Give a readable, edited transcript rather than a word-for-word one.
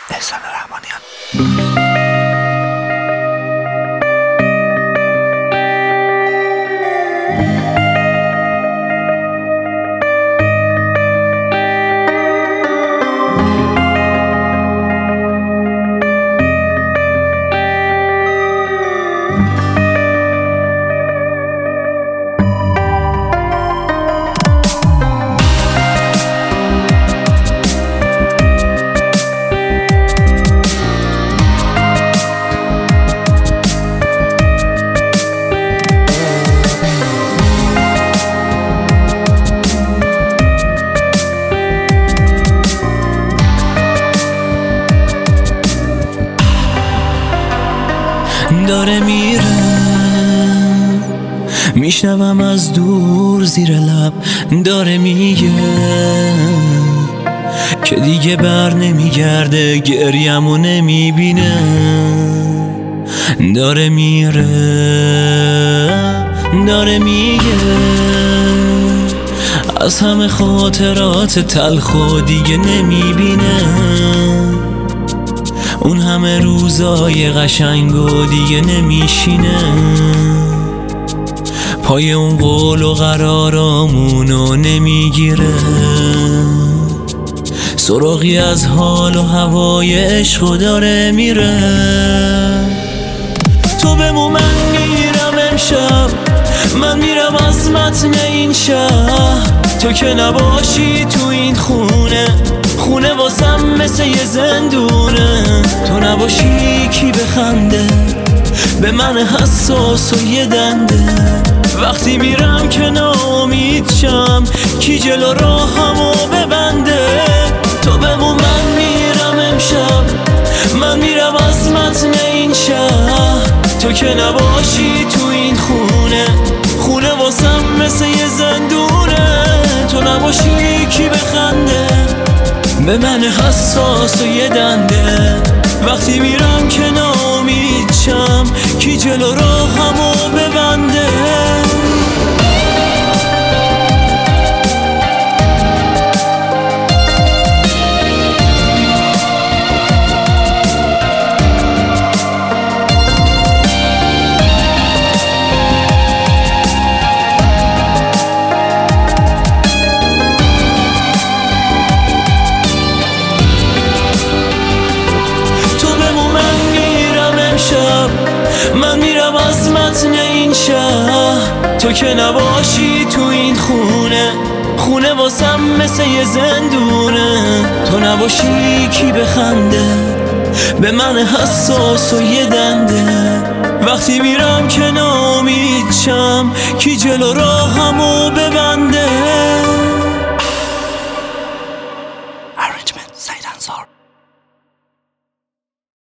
احسان رحمانیان. داره میره، میشنوم از دور زیر لب داره میگه که دیگه بر نمیگرده، گریمو نمیبینه. داره میره، داره میگه از همه خاطرات تلخو دیگه نمیبینه. اون همه روزای قشنگو دیگه نمیشینه، پای اون قول و قرارامونو نمیگیره. سراغی از حال و هوای عشقو داره میره. تو بمون، من میرم امشب، من میرم از متن این شهر. تو که نباشی تو این خونه، خونه واسم مثل یه زندونه. تو نباشی کی بخنده به من حساس و یه دنده. وقتی میرم که ناامید شم، کی جلو راهمو ببنده. تو بمون، من میرم امشب، من میرم از متن این شهر. تو که نباشی تو این خونه، خونه واسم مثل یه زندونه. تو نباشی کی بخنده به من حساس و یه دنده. وقتی میرم که ناامید شم، کی جلو راهمو ببنده. من میرم از متن این شهر. تو که نباشی تو این خونه، خونه واسم مثل یه زندونه. تو نباشی کی بخنده به من حساس و یه دنده. وقتی میرم که ناامید شم، کی جلو راهمو ببنده.